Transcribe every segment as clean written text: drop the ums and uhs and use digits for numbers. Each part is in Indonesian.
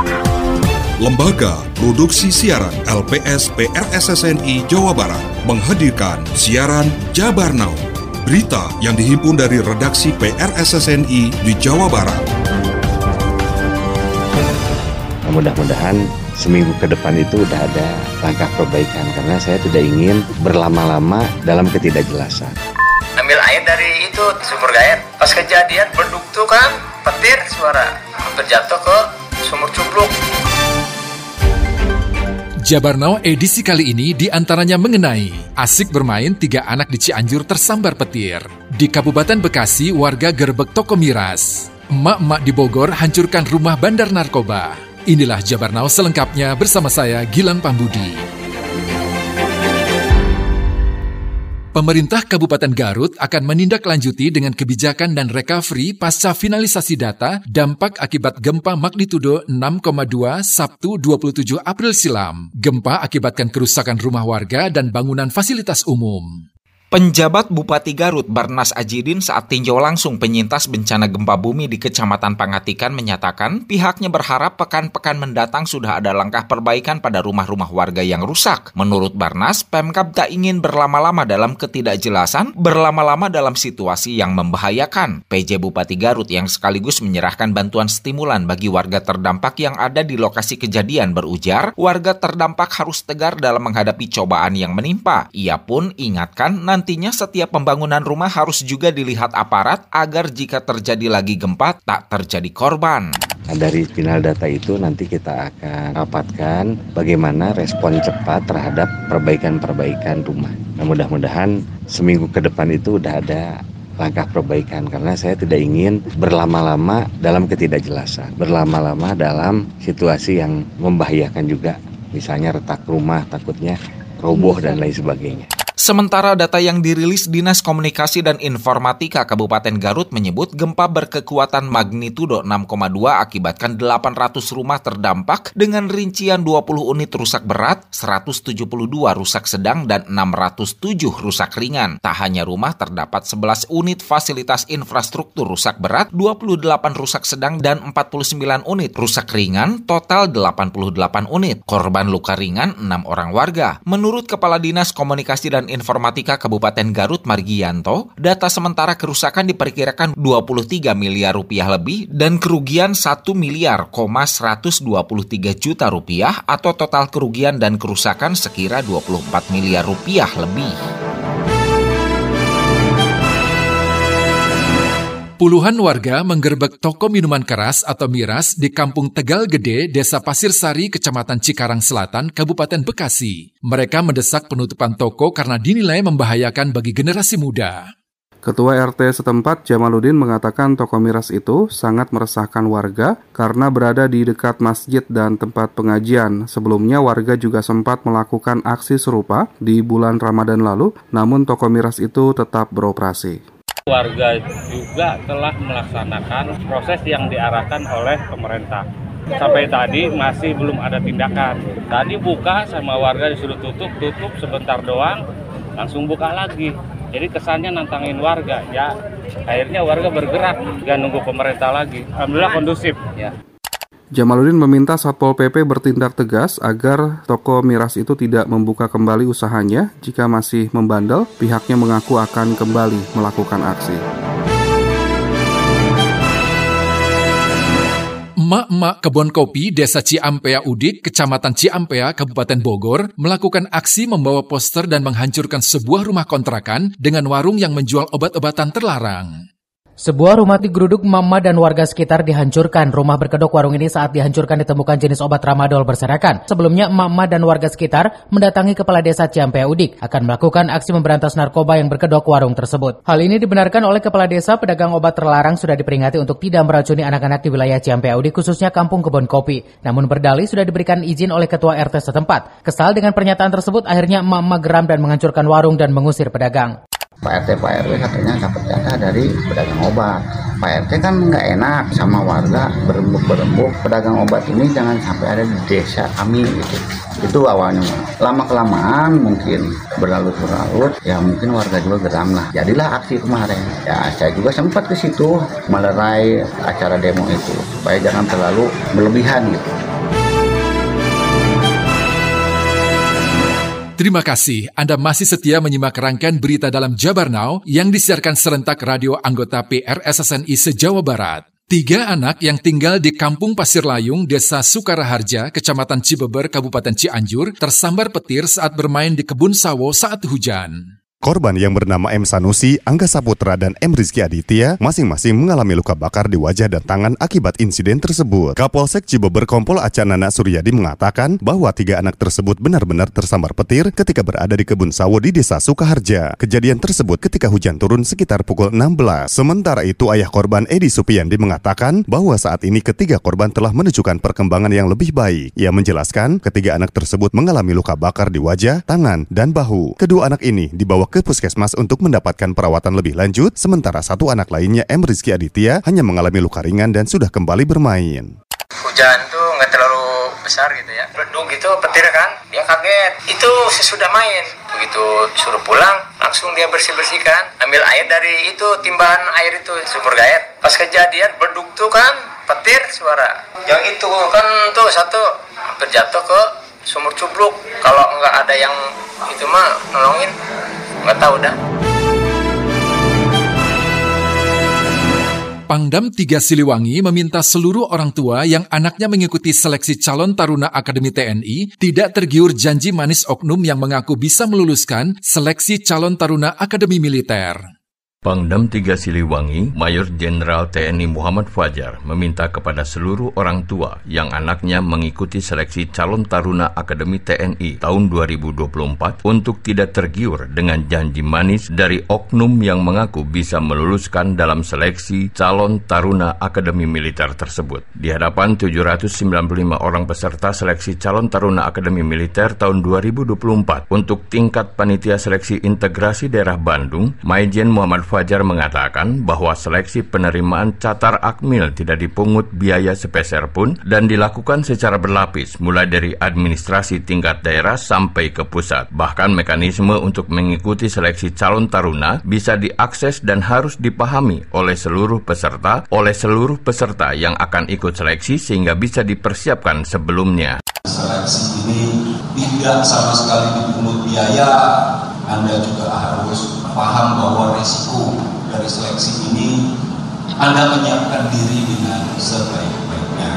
Lembaga Produksi Siaran LPS PRSSNI Jawa Barat menghadirkan siaran Jabar Now, berita yang dihimpun dari redaksi PRSSNI di Jawa Barat. Mudah-mudahan seminggu ke depan itu udah ada langkah perbaikan, karena saya tidak ingin berlama-lama dalam ketidakjelasan. Ambil air dari itu sumur air. Pas kejadian beduk tuh kan petir suara hampir jatuh ke sumur cupluk. Jabar Now edisi kali ini diantaranya mengenai asik bermain 3 anak di Cianjur tersambar petir. Di Kabupaten Bekasi, warga gerbek toko miras. Emak-emak di Bogor hancurkan rumah bandar narkoba. Inilah Jabar Now selengkapnya bersama saya, Gilang Pambudi. Pemerintah Kabupaten Garut akan menindaklanjuti dengan kebijakan dan recovery pasca finalisasi data dampak akibat gempa magnitudo 6,2 Sabtu 27 April silam. Gempa akibatkan kerusakan rumah warga dan bangunan fasilitas umum. Penjabat Bupati Garut Barnas Ajidin saat tinjau langsung penyintas bencana gempa bumi di Kecamatan Pangatikan menyatakan pihaknya berharap pekan-pekan mendatang sudah ada langkah perbaikan pada rumah-rumah warga yang rusak. Menurut Barnas, Pemkab tak ingin berlama-lama dalam ketidakjelasan, berlama-lama dalam situasi yang membahayakan. PJ Bupati Garut yang sekaligus menyerahkan bantuan stimulan bagi warga terdampak yang ada di lokasi kejadian berujar, warga terdampak harus tegar dalam menghadapi cobaan yang menimpa. Ia pun ingatkan nantinya setiap pembangunan rumah harus juga dilihat aparat agar jika terjadi lagi gempa tak terjadi korban. Nah, dari final data itu nanti kita akan rapatkan bagaimana respon cepat terhadap perbaikan-perbaikan rumah. Nah, mudah-mudahan seminggu ke depan itu udah ada langkah perbaikan, karena saya tidak ingin berlama-lama dalam ketidakjelasan, berlama-lama dalam situasi yang membahayakan juga. Misalnya retak rumah takutnya roboh dan lain sebagainya. Sementara data yang dirilis Dinas Komunikasi dan Informatika Kabupaten Garut menyebut gempa berkekuatan magnitudo 6,2 akibatkan 800 rumah terdampak dengan rincian 20 unit rusak berat, 172 rusak sedang, dan 607 rusak ringan. Tak hanya rumah, terdapat 11 unit fasilitas infrastruktur rusak berat, 28 rusak sedang, dan 49 unit rusak ringan, total 88 unit. Korban luka ringan 6 orang warga. Menurut Kepala Dinas Komunikasi dan Informatika Kabupaten Garut Margianto, data sementara kerusakan diperkirakan 23 miliar rupiah lebih dan kerugian 1 miliar 123 juta rupiah atau total kerugian dan kerusakan sekira 24 miliar rupiah lebih. Puluhan warga menggerebek toko minuman keras atau miras di Kampung Tegal Gede, Desa Pasir Sari, Kecamatan Cikarang Selatan, Kabupaten Bekasi. Mereka mendesak penutupan toko karena dinilai membahayakan bagi generasi muda. Ketua RT setempat Jamaluddin mengatakan toko miras itu sangat meresahkan warga karena berada di dekat masjid dan tempat pengajian. Sebelumnya warga juga sempat melakukan aksi serupa di bulan Ramadan lalu, namun toko miras itu tetap beroperasi. Warga juga telah melaksanakan proses yang diarahkan oleh pemerintah. Sampai tadi masih belum ada tindakan. Tadi buka sama warga disuruh tutup sebentar doang, langsung buka lagi. Jadi kesannya nantangin warga, ya akhirnya warga bergerak, nggak nunggu pemerintah lagi. Alhamdulillah kondusif. Ya. Jamaluddin meminta Satpol PP bertindak tegas agar toko miras itu tidak membuka kembali usahanya. Jika masih membandel, pihaknya mengaku akan kembali melakukan aksi. Emak-emak kebun kopi Desa Ciampea Udik, Kecamatan Ciampea, Kabupaten Bogor, melakukan aksi membawa poster dan menghancurkan sebuah rumah kontrakan dengan warung yang menjual obat-obatan terlarang. Sebuah rumah digeruduk mama dan warga sekitar dihancurkan. Rumah berkedok warung ini saat dihancurkan ditemukan jenis obat tramadol berserakan. Sebelumnya mama dan warga sekitar mendatangi Kepala Desa Ciampea Udik akan melakukan aksi memberantas narkoba yang berkedok warung tersebut. Hal ini dibenarkan oleh Kepala Desa. Pedagang obat terlarang sudah diperingati untuk tidak meracuni anak-anak di wilayah Ciampea Udik, khususnya Kampung Kebon Kopi. Namun berdalih sudah diberikan izin oleh Ketua RT setempat. Kesal dengan pernyataan tersebut, akhirnya emak-emak geram dan menghancurkan warung dan mengusir pedagang. Pak RW katanya dapat data dari pedagang obat. Pak RT kan nggak enak sama warga, berembuk pedagang obat ini jangan sampai ada di desa kami gitu. Itu awalnya. Lama-kelamaan mungkin berlarut-larut, ya mungkin warga juga geram lah. Jadilah aksi kemarin. Ya saya juga sempat ke situ melerai acara demo itu supaya jangan terlalu berlebihan gitu. Terima kasih Anda masih setia menyimak rangkaian berita dalam Jabar Now yang disiarkan serentak radio anggota PRSSNI se-Jawa Barat. 3 anak yang tinggal di Kampung Pasir Layung, Desa Sukaraharja, Kecamatan Cibeber, Kabupaten Cianjur, tersambar petir saat bermain di kebun sawo saat hujan. Korban yang bernama M. Sanusi, Angga Saputra, dan M. Rizky Aditya masing-masing mengalami luka bakar di wajah dan tangan akibat insiden tersebut. Kapolsek Cibeber Kompol Acanana Suryadi mengatakan bahwa 3 anak tersebut benar-benar tersambar petir ketika berada di kebun sawo di Desa Sukaharja. Kejadian tersebut ketika hujan turun sekitar pukul 16. Sementara itu, ayah korban Edi Supiyandi mengatakan bahwa saat ini ketiga korban telah menunjukkan perkembangan yang lebih baik. Ia menjelaskan ketiga anak tersebut mengalami luka bakar di wajah, tangan, dan bahu. Kedua anak ini dibawa ke puskesmas untuk mendapatkan perawatan lebih lanjut, sementara satu anak lainnya, M. Rizky Aditya, hanya mengalami luka ringan dan sudah kembali bermain. Hujan tuh nggak terlalu besar gitu ya, redung gitu, petir kan, dia kaget. Itu sesudah main, begitu suruh pulang, langsung dia bersih-bersihkan, ambil air dari itu, timbahan air itu, sumur gaet. Pas kejadian beduk tuh kan, petir suara. Yang itu kan tuh satu hampir jatuh ke sumur cubluk. Kalau nggak ada yang itu mah nolongin, nggak tahu dah. Pangdam 3 Siliwangi meminta seluruh orang tua yang anaknya mengikuti seleksi calon taruna Akademi TNI tidak tergiur janji manis oknum yang mengaku bisa meluluskan seleksi calon taruna Akademi Militer. Pangdam 3 Siliwangi, Mayor Jenderal TNI Muhammad Fajar meminta kepada seluruh orang tua yang anaknya mengikuti seleksi calon taruna Akademi TNI tahun 2024 untuk tidak tergiur dengan janji manis dari oknum yang mengaku bisa meluluskan dalam seleksi calon taruna Akademi Militer tersebut. Di hadapan 795 orang peserta seleksi calon taruna Akademi Militer tahun 2024 untuk tingkat panitia seleksi integrasi daerah Bandung, Majen Muhammad Fajar mengatakan bahwa seleksi penerimaan catar akmil tidak dipungut biaya sepeser pun dan dilakukan secara berlapis mulai dari administrasi tingkat daerah sampai ke pusat. Bahkan mekanisme untuk mengikuti seleksi calon taruna bisa diakses dan harus dipahami oleh seluruh peserta yang akan ikut seleksi sehingga bisa dipersiapkan sebelumnya. Seleksi ini tidak sama sekali dipungut biaya. Anda juga harus paham bahwa risiko dari seleksi ini Anda menyiapkan diri dengan sebaik-baiknya.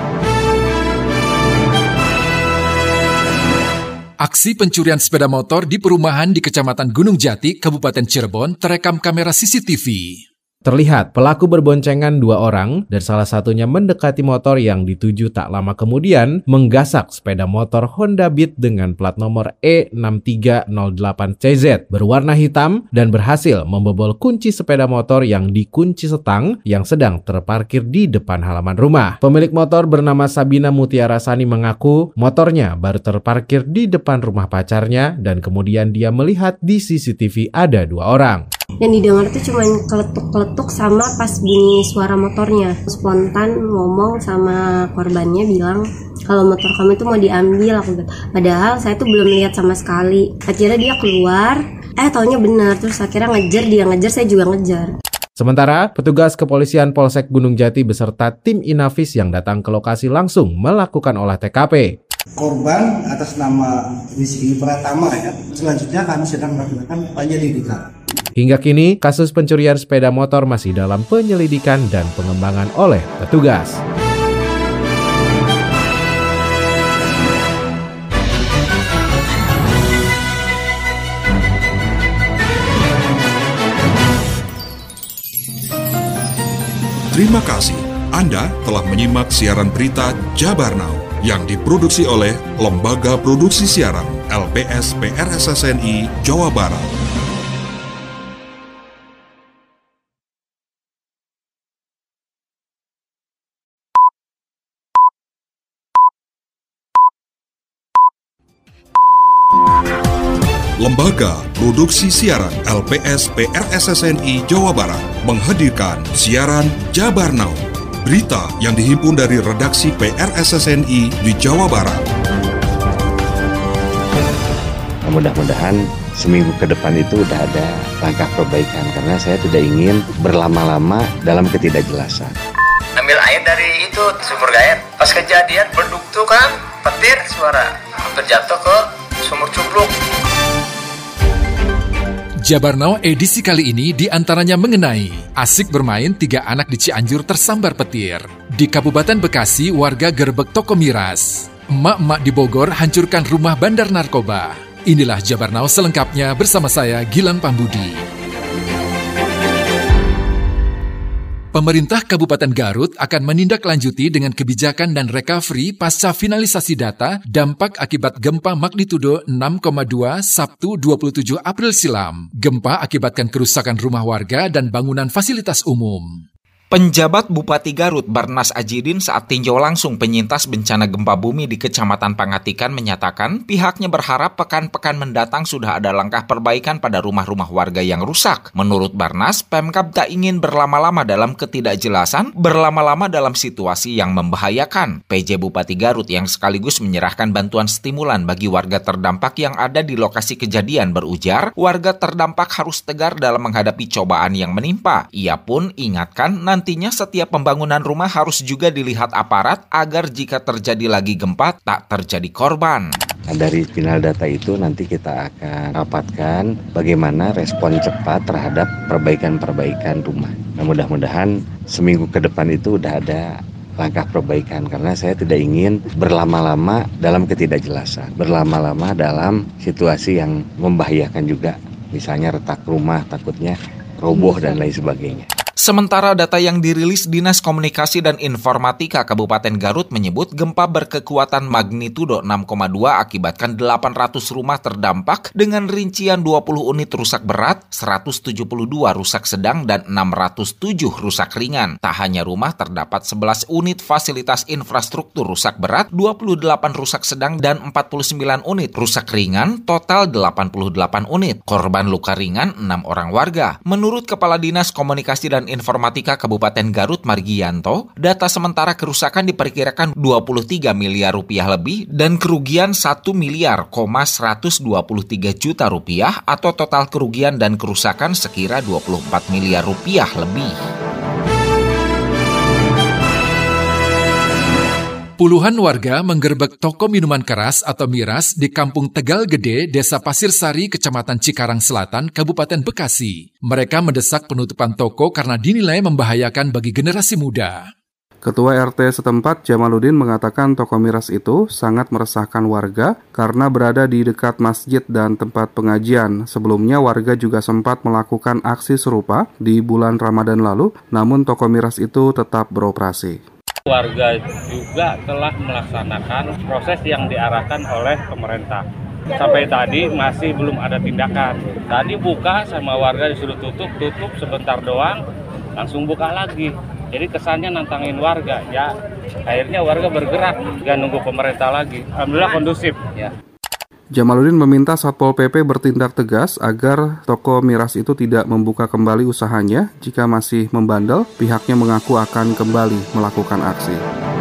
Aksi pencurian sepeda motor di perumahan di Kecamatan Gunung Jati, Kabupaten Cirebon terekam kamera CCTV. Terlihat pelaku berboncengan 2 orang dan salah satunya mendekati motor yang dituju tak lama kemudian menggasak sepeda motor Honda Beat dengan plat nomor E6308CZ berwarna hitam dan berhasil membobol kunci sepeda motor yang dikunci setang yang sedang terparkir di depan halaman rumah. Pemilik motor bernama Sabina Mutiara Sani mengaku motornya baru terparkir di depan rumah pacarnya dan kemudian dia melihat di CCTV ada 2 orang. Yang didengar tuh cuma keletuk-keletuk sama pas bunyi suara motornya. Spontan ngomong sama korbannya bilang kalau motor kamu itu mau diambil. Aku bilang, padahal saya tuh belum lihat sama sekali. Akhirnya dia keluar, taunya benar. Terus akhirnya dia ngejar, saya juga ngejar. Sementara, petugas kepolisian Polsek Gunung Jati beserta tim Inavis yang datang ke lokasi langsung melakukan olah TKP. Korban atas nama Rizky Pratama ya. Selanjutnya kami sedang melakukan penyelidikan. Hingga kini, kasus pencurian sepeda motor masih dalam penyelidikan dan pengembangan oleh petugas. Terima kasih. Anda telah menyimak siaran berita Jabar Now yang diproduksi oleh Lembaga Produksi Siaran LPS PRSSNI Jawa Barat. Lembaga Produksi Siaran LPS PRSSNI Jawa Barat menghadirkan siaran Jabar Now, berita yang dihimpun dari redaksi PRSSNI di Jawa Barat. Mudah-mudahan seminggu ke depan itu udah ada langkah perbaikan karena saya tidak ingin berlama-lama dalam ketidakjelasan. Ambil air dari itu sumur gaet. Pas kejadian beduk tuh kan petir suara hampir jatuh ke sumur cubluk. Jabar Now edisi kali ini diantaranya mengenai asik bermain 3 anak di Cianjur tersambar petir. Di Kabupaten Bekasi, warga gerbek toko miras. Emak-emak di Bogor hancurkan rumah bandar narkoba. Inilah Jabar Now selengkapnya bersama saya Gilang Pambudi. Pemerintah Kabupaten Garut akan menindaklanjuti dengan kebijakan dan recovery pasca finalisasi data dampak akibat gempa magnitudo 6,2 Sabtu 27 April silam. Gempa akibatkan kerusakan rumah warga dan bangunan fasilitas umum. Penjabat Bupati Garut Barnas Ajidin saat tinjau langsung penyintas bencana gempa bumi di Kecamatan Pangatikan menyatakan pihaknya berharap pekan-pekan mendatang sudah ada langkah perbaikan pada rumah-rumah warga yang rusak. Menurut Barnas, Pemkab tak ingin berlama-lama dalam ketidakjelasan, berlama-lama dalam situasi yang membahayakan. PJ Bupati Garut yang sekaligus menyerahkan bantuan stimulan bagi warga terdampak yang ada di lokasi kejadian berujar, warga terdampak harus tegar dalam menghadapi cobaan yang menimpa. Ia pun ingatkan nantinya setiap pembangunan rumah harus juga dilihat aparat agar jika terjadi lagi gempa tak terjadi korban. Dari final data itu nanti kita akan rapatkan bagaimana respon cepat terhadap perbaikan-perbaikan rumah. Nah, mudah-mudahan seminggu ke depan itu udah ada langkah perbaikan karena saya tidak ingin berlama-lama dalam ketidakjelasan, berlama-lama dalam situasi yang membahayakan juga. Misalnya retak rumah takutnya roboh dan lain sebagainya. Sementara data yang dirilis Dinas Komunikasi dan Informatika Kabupaten Garut menyebut gempa berkekuatan magnitudo 6,2 akibatkan 800 rumah terdampak dengan rincian 20 unit rusak berat, 172 rusak sedang, dan 607 rusak ringan. Tak hanya rumah, terdapat 11 unit fasilitas infrastruktur rusak berat, 28 rusak sedang, dan 49 unit rusak ringan, total 88 unit. Korban luka ringan 6 orang warga. Menurut Kepala Dinas Komunikasi dan Informatika Kabupaten Garut Margianto, data sementara kerusakan diperkirakan 23 miliar rupiah lebih dan kerugian 1 miliar 123 juta rupiah atau total kerugian dan kerusakan sekira 24 miliar rupiah lebih. Puluhan warga menggerebek toko minuman keras atau miras di Kampung Tegal Gede, Desa Pasir Sari, Kecamatan Cikarang Selatan, Kabupaten Bekasi. Mereka mendesak penutupan toko karena dinilai membahayakan bagi generasi muda. Ketua RT setempat Jamaluddin mengatakan toko miras itu sangat meresahkan warga karena berada di dekat masjid dan tempat pengajian. Sebelumnya warga juga sempat melakukan aksi serupa di bulan Ramadan lalu, namun toko miras itu tetap beroperasi. Warga juga telah melaksanakan proses yang diarahkan oleh pemerintah. Sampai tadi masih belum ada tindakan. Tadi buka sama warga disuruh tutup sebentar doang, langsung buka lagi. Jadi kesannya nantangin warga, ya akhirnya warga bergerak, nggak nunggu pemerintah lagi. Alhamdulillah kondusif. Ya. Jamaluddin meminta Satpol PP bertindak tegas agar toko miras itu tidak membuka kembali usahanya. Jika masih membandel, pihaknya mengaku akan kembali melakukan aksi.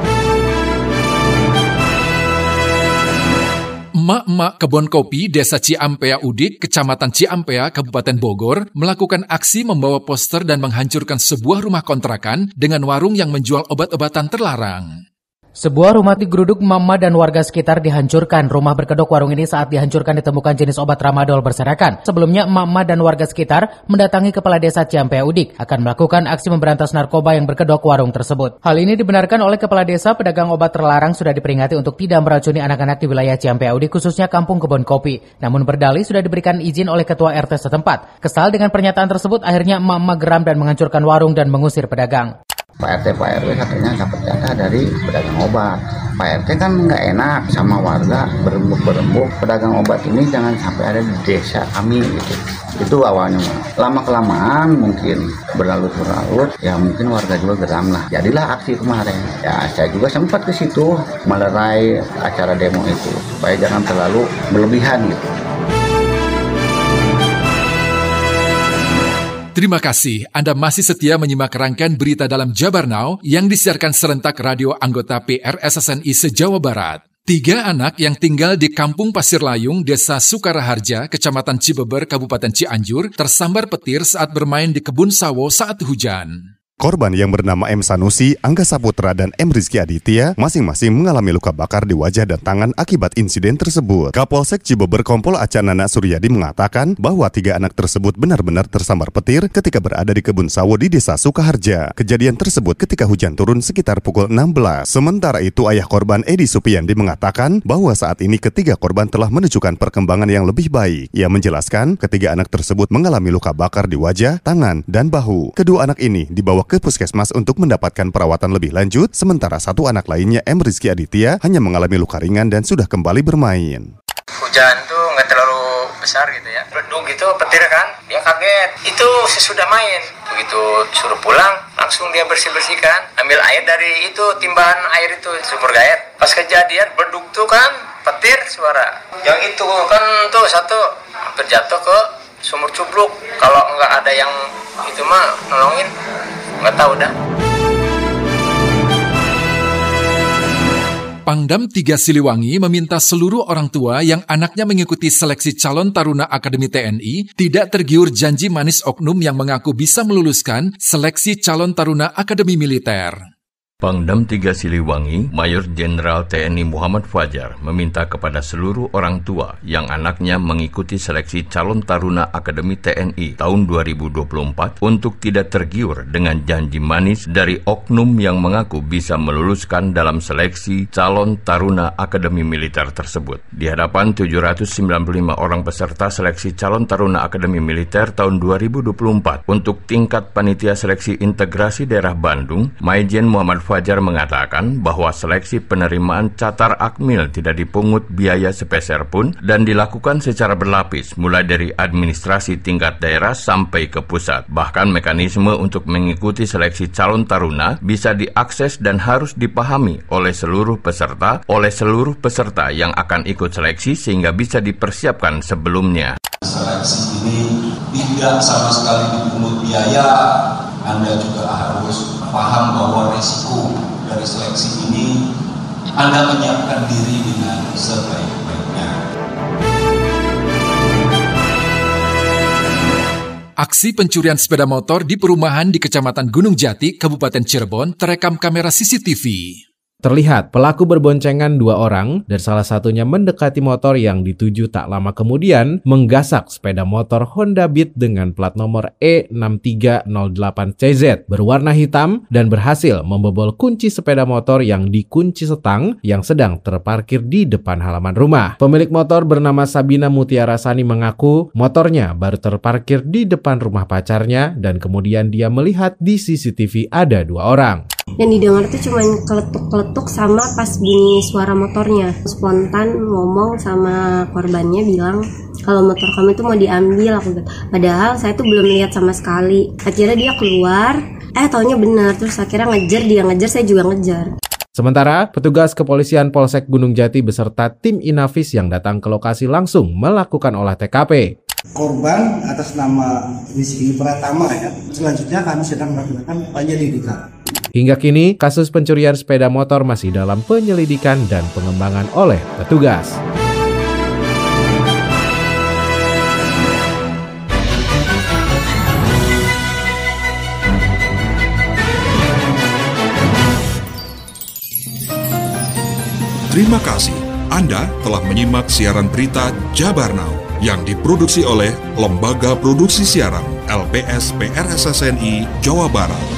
Emak-emak kebun kopi Desa Ciampea Udik, Kecamatan Ciampea, Kabupaten Bogor, melakukan aksi membawa poster dan menghancurkan sebuah rumah kontrakan dengan warung yang menjual obat-obatan terlarang. Sebuah rumah digeruduk mama dan warga sekitar dihancurkan. Rumah berkedok warung ini saat dihancurkan ditemukan jenis obat tramadol berserakan. Sebelumnya mama dan warga sekitar mendatangi Kepala Desa Ciampea Udik akan melakukan aksi memberantas narkoba yang berkedok warung tersebut. Hal ini dibenarkan oleh Kepala Desa. Pedagang obat terlarang sudah diperingati untuk tidak meracuni anak-anak di wilayah Ciampea Udik, khususnya Kampung Kebon Kopi. Namun berdalih sudah diberikan izin oleh Ketua RT setempat. Kesal dengan pernyataan tersebut, akhirnya emak-emak geram dan menghancurkan warung dan mengusir pedagang. Pak RW katanya dapat data dari pedagang obat. Pak RT kan nggak enak sama warga, berembuk. Pedagang obat ini jangan sampai ada di desa kami gitu. Itu awalnya. Lama-kelamaan mungkin berlarut-larut, ya mungkin warga juga geram lah. Jadilah aksi kemarin. Ya saya juga sempat ke situ melerai acara demo itu supaya jangan terlalu berlebihan gitu. Terima kasih Anda masih setia menyimak rangkaian berita dalam Jabar Now yang disiarkan serentak radio anggota PRSSNI se-Jawa Barat. 3 anak yang tinggal di Kampung Pasir Layung, Desa Sukaraharja, Kecamatan Cibeber, Kabupaten Cianjur, tersambar petir saat bermain di kebun sawo saat hujan. Korban yang bernama M. Sanusi, Angga Saputra, dan M. Rizky Aditya masing-masing mengalami luka bakar di wajah dan tangan akibat insiden tersebut. Kapolsek Cibeber Kompol Aca Nana Suryadi mengatakan bahwa 3 anak tersebut benar-benar tersambar petir ketika berada di kebun sawo di Desa Sukaharja. Kejadian tersebut ketika hujan turun sekitar pukul 16. Sementara itu, ayah korban Edi Supiyandi mengatakan bahwa saat ini ketiga korban telah menunjukkan perkembangan yang lebih baik. Ia menjelaskan ketiga anak tersebut mengalami luka bakar di wajah, tangan, dan bahu. Kedua anak ini dibawa ke puskesmas untuk mendapatkan perawatan lebih lanjut, sementara satu anak lainnya, M. Rizky Aditya, hanya mengalami luka ringan dan sudah kembali bermain. Hujan tuh nggak terlalu besar gitu ya, redung gitu, petir kan, dia kaget. Itu sesudah main, begitu suruh pulang, langsung dia bersih-bersihkan, ambil air dari itu, timbahan air itu, sumur gaet. Pas kejadian beduk tuh kan, petir suara. Yang itu kan tuh satu hampir jatuh ke sumur cubluk. Kalau nggak ada yang itu mah nolongin, nggak tahu dah. Pangdam 3 Siliwangi meminta seluruh orang tua yang anaknya mengikuti seleksi calon taruna Akademi TNI tidak tergiur janji manis oknum yang mengaku bisa meluluskan seleksi calon taruna Akademi Militer. Pangdam 3 Siliwangi, Mayor Jenderal TNI Muhammad Fajar meminta kepada seluruh orang tua yang anaknya mengikuti seleksi calon taruna Akademi TNI tahun 2024 untuk tidak tergiur dengan janji manis dari oknum yang mengaku bisa meluluskan dalam seleksi calon taruna Akademi Militer tersebut. Di hadapan 795 orang peserta seleksi calon taruna Akademi Militer tahun 2024 untuk tingkat panitia seleksi integrasi daerah Bandung, Majen Muhammad Fajar mengatakan bahwa seleksi penerimaan catar akmil tidak dipungut biaya sepeser pun dan dilakukan secara berlapis mulai dari administrasi tingkat daerah sampai ke pusat. Bahkan mekanisme untuk mengikuti seleksi calon taruna bisa diakses dan harus dipahami oleh seluruh peserta yang akan ikut seleksi sehingga bisa dipersiapkan sebelumnya. Seleksi ini tidak sama sekali dipungut biaya. Anda juga harus paham bahwa risiko dari seleksi ini Anda menyiapkan diri dengan sebaik-baiknya. Aksi pencurian sepeda motor di perumahan di Kecamatan Gunung Jati, Kabupaten Cirebon terekam kamera CCTV. Terlihat pelaku berboncengan 2 orang dan salah satunya mendekati motor yang dituju tak lama kemudian menggasak sepeda motor Honda Beat dengan plat nomor E6308CZ berwarna hitam dan berhasil membobol kunci sepeda motor yang dikunci setang yang sedang terparkir di depan halaman rumah. Pemilik motor bernama Sabina Mutiara Sani mengaku motornya baru terparkir di depan rumah pacarnya dan kemudian dia melihat di CCTV ada 2 orang. Yang didengar tuh cuma keletuk-keletuk sama pas bunyi suara motornya. Spontan ngomong sama korbannya bilang kalau motor kamu itu mau diambil, aku bilang. Padahal saya tuh belum lihat sama sekali. Akhirnya dia keluar, taunya benar. Terus akhirnya dia ngejar, saya juga ngejar. Sementara, petugas kepolisian Polsek Gunung Jati beserta tim Inavis yang datang ke lokasi langsung melakukan olah TKP. Korban atas nama Rizky Pratama ya. Selanjutnya kami sedang melakukan penyelidikan. Hingga kini, kasus pencurian sepeda motor masih dalam penyelidikan dan pengembangan oleh petugas. Terima kasih. Anda telah menyimak siaran berita Jabar Now yang diproduksi oleh Lembaga Produksi Siaran LPS PRSSNI Jawa Barat.